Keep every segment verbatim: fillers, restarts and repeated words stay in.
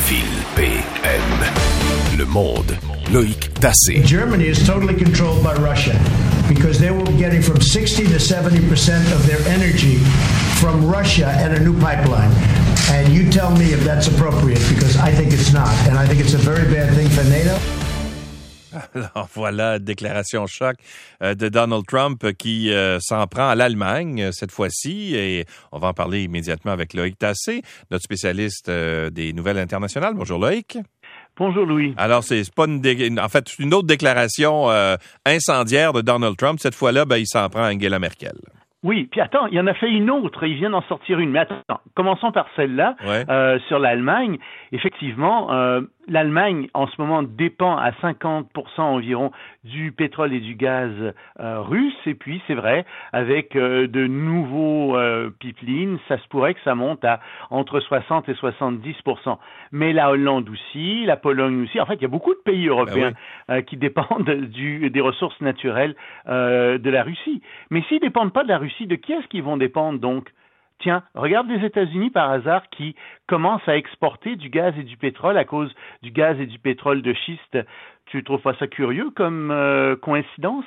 fil P M. Le Monde. Loïc Tassé. Germany is totally controlled by Russia because they will be getting from sixty to seventy percent of their energy from Russia and a new pipeline. And you tell me if that's appropriate, because I think it's not. And I think it's a very bad thing for NATO. Alors voilà, déclaration choc euh, de Donald Trump qui euh, s'en prend à l'Allemagne euh, cette fois-ci, et on va en parler immédiatement avec Loïc Tassé, notre spécialiste euh, des nouvelles internationales. Bonjour Loïc. Bonjour Louis. Alors c'est, c'est pas une dé... en fait c'est une autre déclaration euh, incendiaire de Donald Trump. Cette fois-là, ben, il s'en prend à Angela Merkel. Oui, puis attends, il y en a fait une autre, il vient d'en sortir une. Mais attends, commençons par celle-là, ouais. euh, sur l'Allemagne. Effectivement, euh, l'Allemagne, en ce moment, dépend à cinquante pour cent environ du pétrole et du gaz euh, russe. Et puis, c'est vrai, avec euh, de nouveaux euh, pipelines, ça se pourrait que ça monte à entre soixante et soixante-dix pour cent. Mais la Hollande aussi, la Pologne aussi. En fait, il y a beaucoup de pays européens ben oui. euh, qui dépendent du, des ressources naturelles euh, de la Russie. Mais s'ils ne dépendent pas de la Russie, de qui est-ce qu'ils vont dépendre donc? Tiens, regarde les États-Unis par hasard qui commencent à exporter du gaz et du pétrole à cause du gaz et du pétrole de schiste. Tu trouves pas ça curieux comme euh, coïncidence?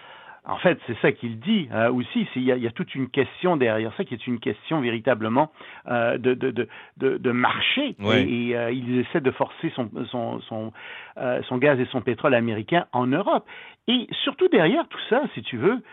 En fait, c'est ça qu'il dit euh, aussi. Il y, a, il y a toute une question derrière ça qui est une question véritablement euh, de, de, de, de, de marché. Oui. Et, et euh, ils essaient de forcer son, son, son, euh, son gaz et son pétrole américain en Europe. Et surtout derrière tout ça, si tu veux,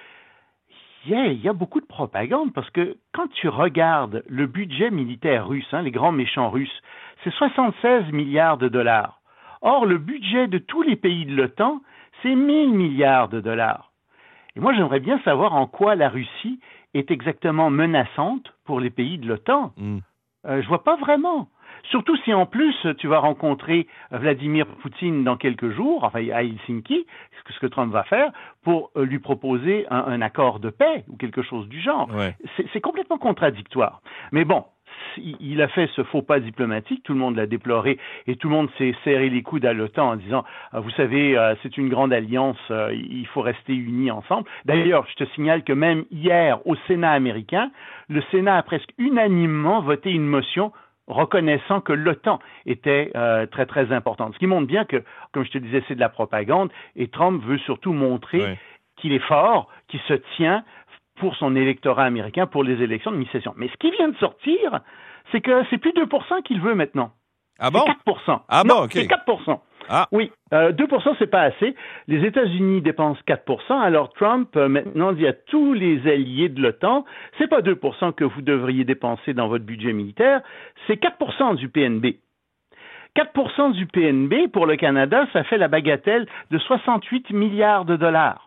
Yeah, il y a beaucoup de propagande parce que quand tu regardes le budget militaire russe, hein, les grands méchants russes, c'est soixante-seize milliards de dollars. Or, le budget de tous les pays de l'OTAN, c'est mille milliards de dollars. Et moi, j'aimerais bien savoir en quoi la Russie est exactement menaçante pour les pays de l'OTAN. Mm. Euh, je vois pas vraiment. Surtout si en plus tu vas rencontrer Vladimir Poutine dans quelques jours, enfin à Helsinki, ce que Trump va faire, pour lui proposer un, un accord de paix ou quelque chose du genre. Ouais. C'est, c'est complètement contradictoire. Mais bon, il a fait ce faux pas diplomatique, tout le monde l'a déploré et tout le monde s'est serré les coudes à l'OTAN en disant « Vous savez, c'est une grande alliance, il faut rester unis ensemble ». D'ailleurs, je te signale que même hier, au Sénat américain, le Sénat a presque unanimement voté une motion reconnaissant que l'OTAN était euh, très, très importante. Ce qui montre bien que, comme je te disais, c'est de la propagande, et Trump veut surtout montrer oui. qu'il est fort, qu'il se tient pour son électorat américain, pour les élections de mi-session. Mais ce qui vient de sortir, c'est que c'est plus deux pour cent qu'il veut maintenant. Ah bon? C'est quatre pour cent. Ah non, bon, OK. C'est quatre pour cent. Ah. Oui, euh, deux pour cent, c'est pas assez. Les États-Unis dépensent quatre pour cent, alors Trump, euh, maintenant, dit à tous les alliés de l'OTAN, c'est pas deux pour cent que vous devriez dépenser dans votre budget militaire, c'est quatre pour cent du P N B. quatre pour cent du P N B, pour le Canada, ça fait la bagatelle de soixante-huit milliards de dollars.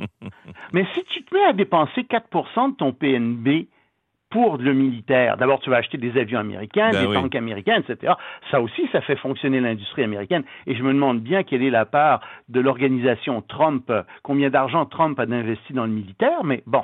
Mais si tu te mets à dépenser quatre pour cent de ton P N B pour le militaire, d'abord tu vas acheter des avions américains, ben des oui. tanks américains, et cetera. Ça aussi, ça fait fonctionner l'industrie américaine. Et je me demande bien quelle est la part de l'organisation Trump, combien d'argent Trump a investi dans le militaire, mais bon.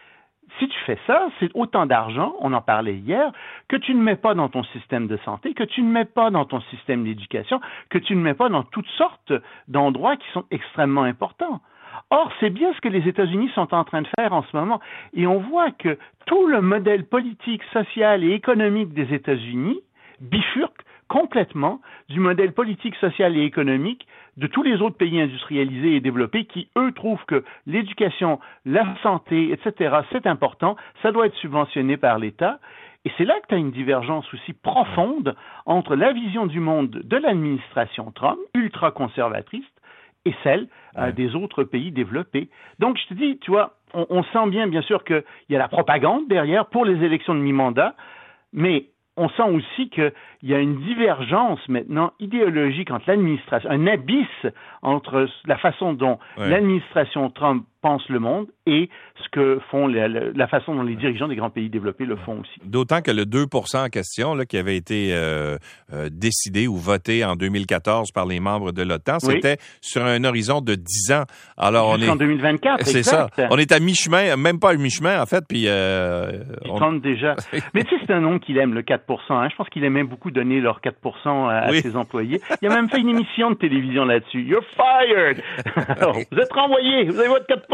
Si tu fais ça, c'est autant d'argent, on en parlait hier, que tu ne mets pas dans ton système de santé, que tu ne mets pas dans ton système d'éducation, que tu ne mets pas dans toutes sortes d'endroits qui sont extrêmement importants. Or, c'est bien ce que les États-Unis sont en train de faire en ce moment. Et on voit que tout le modèle politique, social et économique des États-Unis bifurque complètement du modèle politique, social et économique de tous les autres pays industrialisés et développés qui, eux, trouvent que l'éducation, la santé, et cetera, c'est important, ça doit être subventionné par l'État. Et c'est là que tu as une divergence aussi profonde entre la vision du monde de l'administration Trump, ultra-conservatrice, et celle euh, ouais. des autres pays développés. Donc, je te dis, tu vois, on, on sent bien, bien sûr, qu'il y a la propagande derrière pour les élections de mi-mandat, mais on sent aussi qu'il y a une divergence maintenant idéologique entre l'administration, un abysse entre la façon dont ouais. l'administration Trump pense le monde et ce que font la, la, la façon dont les dirigeants des grands pays développés le font aussi. D'autant que le deux pour cent en question, là, qui avait été euh, euh, décidé ou voté en deux mille quatorze par les membres de l'OTAN, oui. c'était sur un horizon de dix ans. Alors, Jusqu'en on est... deux mille vingt-quatre, c'est exact. ça. On est à mi-chemin, même pas à mi-chemin, en fait, puis... Euh, Ils on... tentent déjà. Mais tu sais, c'est un nom qu'il aime, le quatre pour cent. Hein. Je pense qu'il aimait beaucoup donner leur quatre pour cent à, oui. à ses employés. Il a même fait une émission de télévision là-dessus. You're fired! Alors, vous êtes renvoyés, vous avez votre quatre pour cent.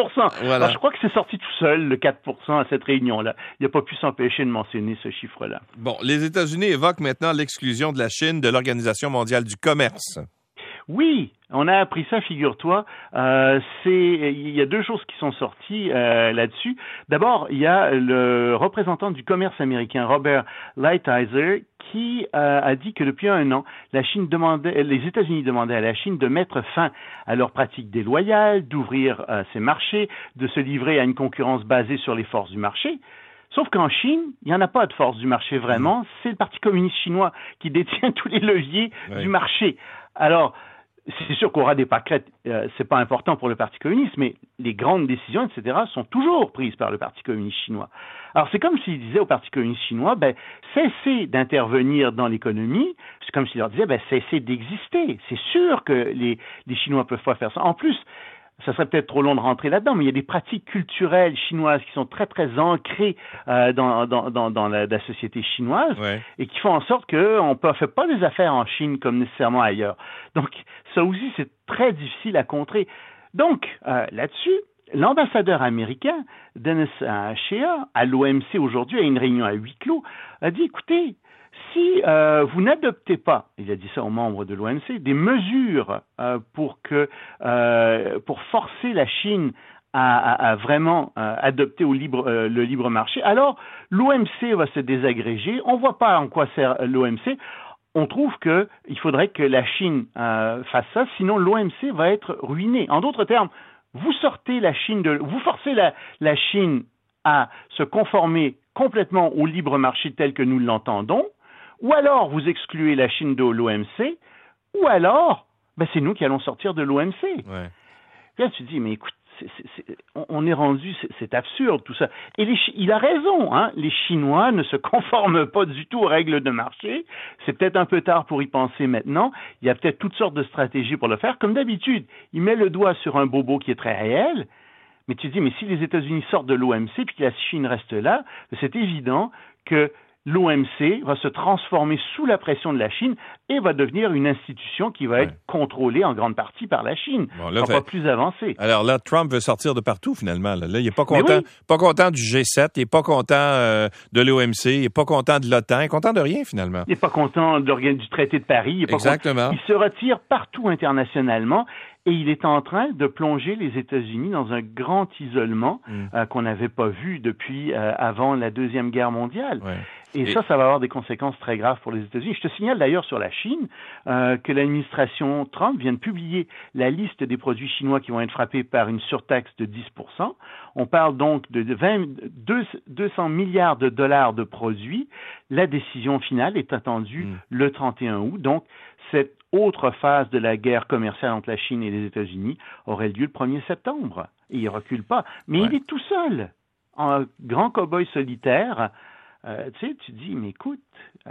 pour cent. Voilà. Alors, je crois que c'est sorti tout seul, le quatre pour cent à cette réunion-là. Il n'a pas pu s'empêcher de mentionner ce chiffre-là. Bon, les États-Unis évoquent maintenant l'exclusion de la Chine de l'Organisation mondiale du commerce. Oui, on a appris ça, figure-toi. Euh, c'est, il y a deux choses qui sont sorties euh, là-dessus. D'abord, il y a le représentant du commerce américain, Robert Lighthizer, qui euh, a dit que depuis un an, la Chine demandait, les États-Unis demandaient à la Chine de mettre fin à leurs pratiques déloyales, d'ouvrir euh, ses marchés, de se livrer à une concurrence basée sur les forces du marché. Sauf qu'en Chine, il n'y en a pas de force du marché vraiment. Mmh. C'est le Parti communiste chinois qui détient tous les leviers oui. du marché. Alors, c'est sûr qu'on aura des pâquerettes, euh, c'est pas important pour le Parti communiste, mais les grandes décisions, et cetera, sont toujours prises par le Parti communiste chinois. Alors, c'est comme s'ils disaient au Parti communiste chinois, ben, cessez d'intervenir dans l'économie. C'est comme s'ils leur disaient, ben, cessez d'exister. C'est sûr que les, les Chinois peuvent pas faire ça. En plus, ça serait peut-être trop long de rentrer là-dedans, mais il y a des pratiques culturelles chinoises qui sont très, très ancrées euh, dans, dans, dans, dans la, la société chinoise ouais. et qui font en sorte qu'on ne fait pas des affaires en Chine comme nécessairement ailleurs. Donc, ça aussi, c'est très difficile à contrer. Donc, euh, là-dessus, l'ambassadeur américain, Dennis euh, Shea, à l'O M C aujourd'hui, à une réunion à huis clos, a dit, écoutez, si euh, vous n'adoptez pas, il a dit ça aux membres de l'O M C, des mesures euh, pour que euh, pour forcer la Chine à, à, à vraiment euh, adopter au libre, euh, le libre marché, alors l'O M C va se désagréger. On ne voit pas en quoi sert l'O M C. On trouve qu'il faudrait que la Chine euh, fasse ça, sinon l'O M C va être ruiné. En d'autres termes, vous sortez la Chine de, vous forcez la, la Chine à se conformer complètement au libre marché tel que nous l'entendons. Ou alors, vous excluez la Chine de l'O M C, ou alors, ben c'est nous qui allons sortir de l'O M C. Ouais. Puis là, tu te dis, mais écoute, c'est, c'est, c'est, on, on est rendu, c'est, c'est absurde tout ça. Et les, il a raison, hein, les Chinois ne se conforment pas du tout aux règles de marché. C'est peut-être un peu tard pour y penser maintenant. Il y a peut-être toutes sortes de stratégies pour le faire. Comme d'habitude, il met le doigt sur un bobo qui est très réel. Mais tu te dis, mais si les États-Unis sortent de l'O M C puis que la Chine reste là, c'est évident que l'O M C va se transformer sous la pression de la Chine et va devenir une institution qui va ouais. être contrôlée en grande partie par la Chine. Bon, là, va pas plus avancer. Alors là, Trump veut sortir de partout finalement. Là, là il est pas content, oui. pas content du G sept, il est pas content euh, de l'O M C, il est pas content de l'OTAN, il est content de rien finalement. Il est pas content de, du traité de Paris. Il est pas Exactement. Content. Il se retire partout internationalement. Et il est en train de plonger les États-Unis dans un grand isolement mm. euh, qu'on n'avait pas vu depuis euh, avant la Deuxième Guerre mondiale. Ouais. Et, Et ça, ça va avoir des conséquences très graves pour les États-Unis. Je te signale d'ailleurs sur la Chine euh, que l'administration Trump vient de publier la liste des produits chinois qui vont être frappés par une surtaxe de dix pour cent. On parle donc de vingt, deux cents milliards de dollars de produits. La décision finale est attendue mm. le trente et un août. Donc, cette autre phase de la guerre commerciale entre la Chine et les États-Unis aurait lieu le premier septembre. Et il ne recule pas. Mais ouais. il est tout seul, en grand cow-boy solitaire. Euh, tu sais, tu dis, mais écoute, euh,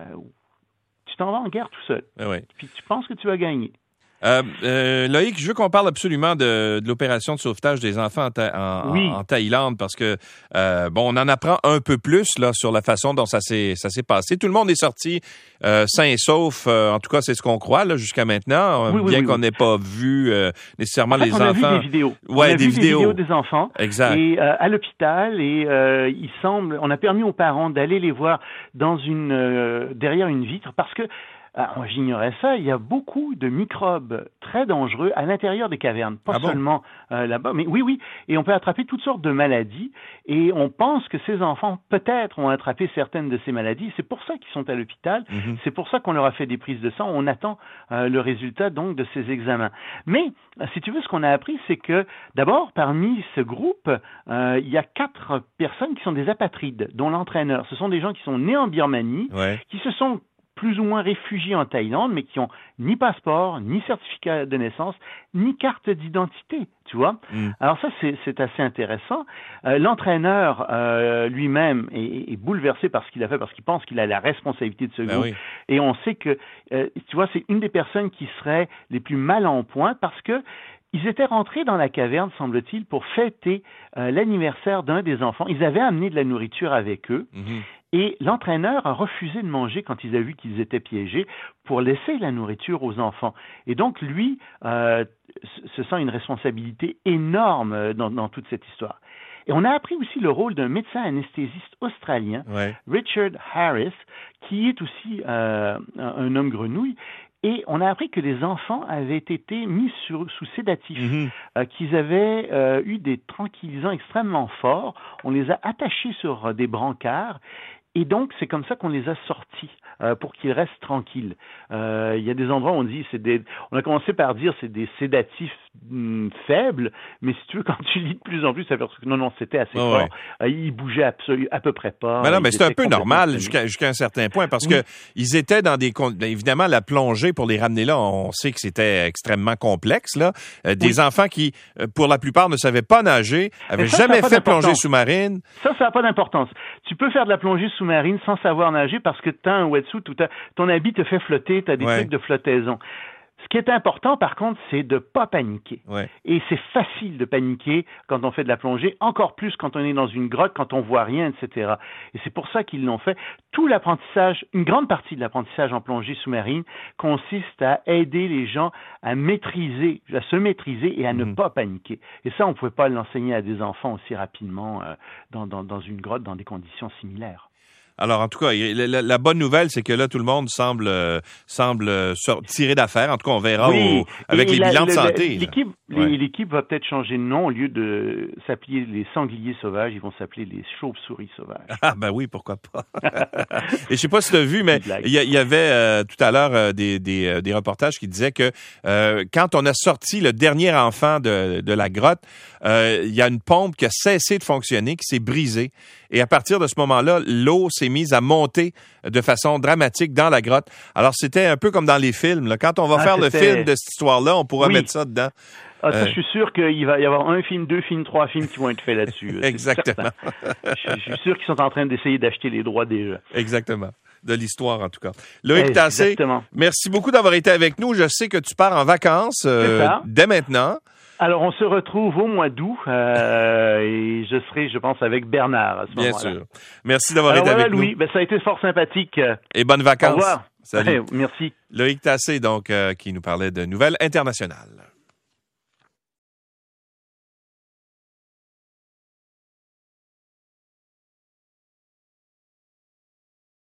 tu t'en vas en guerre tout seul. Ouais. Puis tu penses que tu vas gagner. Euh, euh, Loïc, je veux qu'on parle absolument de, de l'opération de sauvetage des enfants en, Tha- en, oui. en, en Thaïlande parce que euh, bon, on en apprend un peu plus là sur la façon dont ça s'est ça s'est passé. Tout le monde est sorti euh, sain et sauf. Euh, en tout cas, c'est ce qu'on croit là jusqu'à maintenant, oui, bien oui, qu'on oui. n'ait pas vu euh, nécessairement en fait, les on enfants. A vu des vidéos. Ouais, on a des vu vidéos. des vidéos des enfants. Exact. Et euh, à l'hôpital et euh, il semble, on a permis aux parents d'aller les voir dans une euh, derrière une vitre parce que Ah, moi, j'ignorais ça. Il y a beaucoup de microbes très dangereux à l'intérieur des cavernes, pas ah bon? seulement euh, là-bas, mais oui, oui. Et on peut attraper toutes sortes de maladies. Et on pense que ces enfants, peut-être, ont attrapé certaines de ces maladies. C'est pour ça qu'ils sont à l'hôpital. Mm-hmm. C'est pour ça qu'on leur a fait des prises de sang. On attend euh, le résultat donc de ces examens. Mais si tu veux, ce qu'on a appris, c'est que d'abord, parmi ce groupe, euh, il y a quatre personnes qui sont des apatrides, dont l'entraîneur. Ce sont des gens qui sont nés en Birmanie, ouais. qui se sont plus ou moins réfugiés en Thaïlande, mais qui ont ni passeport, ni certificat de naissance, ni carte d'identité, tu vois. Mm. Alors ça, c'est, c'est assez intéressant. Euh, l'entraîneur euh, lui-même est, est bouleversé par ce qu'il a fait, parce qu'il pense qu'il a la responsabilité de ce ben groupe. Oui. Et on sait que, euh, tu vois, c'est une des personnes qui seraient les plus mal en point, parce que ils étaient rentrés dans la caverne, semble-t-il, pour fêter euh, l'anniversaire d'un des enfants. Ils avaient amené de la nourriture avec eux. Mm-hmm. Et l'entraîneur a refusé de manger quand il a vu qu'ils étaient piégés pour laisser la nourriture aux enfants. Et donc, lui, euh, se sent une responsabilité énorme dans, dans toute cette histoire. Et on a appris aussi le rôle d'un médecin anesthésiste australien, ouais. Richard Harris, qui est aussi euh, un homme grenouille. Et on a appris que les enfants avaient été mis sur, sous sédatifs, mm-hmm. euh, qu'ils avaient euh, eu des tranquillisants extrêmement forts. On les a attachés sur euh, des brancards. Et donc, c'est comme ça qu'on les a sortis euh, pour qu'ils restent tranquilles. Euh, il y a des endroits où on dit, c'est des, on a commencé par dire c'est des sédatifs hum, faibles, mais si tu veux, quand tu lis de plus en plus, ça veut dire que non, non, c'était assez oh, fort. Ouais. Euh, ils bougeaient absolu, à peu près pas. Mais non, mais c'est un peu normal jusqu'à, jusqu'à un certain point parce oui. que ils étaient dans des, évidemment, la plongée pour les ramener là, on sait que c'était extrêmement complexe là. Euh, des oui. enfants qui, pour la plupart, ne savaient pas nager, avaient ça, jamais ça fait plongée sous-marine. Ça, ça n'a pas d'importance. Tu peux faire de la plongée sous-marine sans savoir nager parce que tu as un wetsuit ou ton habit te fait flotter, tu as des ouais. trucs de flottaison. Ce qui est important, par contre, c'est de ne pas paniquer. Ouais. Et c'est facile de paniquer quand on fait de la plongée, encore plus quand on est dans une grotte, quand on voit rien, et cetera. Et c'est pour ça qu'ils l'ont fait. Tout l'apprentissage, une grande partie de l'apprentissage en plongée sous-marine consiste à aider les gens à maîtriser, à se maîtriser et à mmh. ne pas paniquer. Et ça, on ne pouvait pas l'enseigner à des enfants aussi rapidement euh, dans, dans, dans une grotte, dans des conditions similaires. Alors, en tout cas, la, la bonne nouvelle, c'est que là, tout le monde semble euh, semble euh, tirer d'affaire. En tout cas, on verra oui, au, avec les la, bilans de santé. L'équipe, ouais. l'équipe va peut-être changer de nom. Au lieu de s'appeler les sangliers sauvages, ils vont s'appeler les chauves-souris sauvages. Ah ben oui, pourquoi pas. Et je sais pas si tu as vu, mais il y, y avait euh, tout à l'heure euh, des, des, euh, des reportages qui disaient que euh, quand on a sorti le dernier enfant de, de la grotte, euh, il y a une pompe qui a cessé de fonctionner, qui s'est brisée. Et à partir de ce moment-là, l'eau s'est mise à monter de façon dramatique dans la grotte. Alors, c'était un peu comme dans les films. Là. Quand on va ah, faire c'était... le film de cette histoire-là, on pourra oui. mettre ça dedans. Ah, ça, euh... je suis sûr qu'il va y avoir un film, deux films, trois films qui vont être faits là-dessus. Exactement. je, je suis sûr qu'ils sont en train d'essayer d'acheter les droits déjà. Exactement. De l'histoire, en tout cas. Loïc Tassé, merci beaucoup d'avoir été avec nous. Je sais que tu pars en vacances euh, dès maintenant. Alors, on se retrouve au mois d'août euh, et je serai, je pense, avec Bernard à ce Bien moment-là. Bien sûr. Merci d'avoir Alors, été voilà, avec Louis, nous. Ben, ça a été fort sympathique. Et bonnes vacances. Au revoir. Salut. Ouais, merci. Loïc Tassé, donc, euh, qui nous parlait de nouvelles internationales.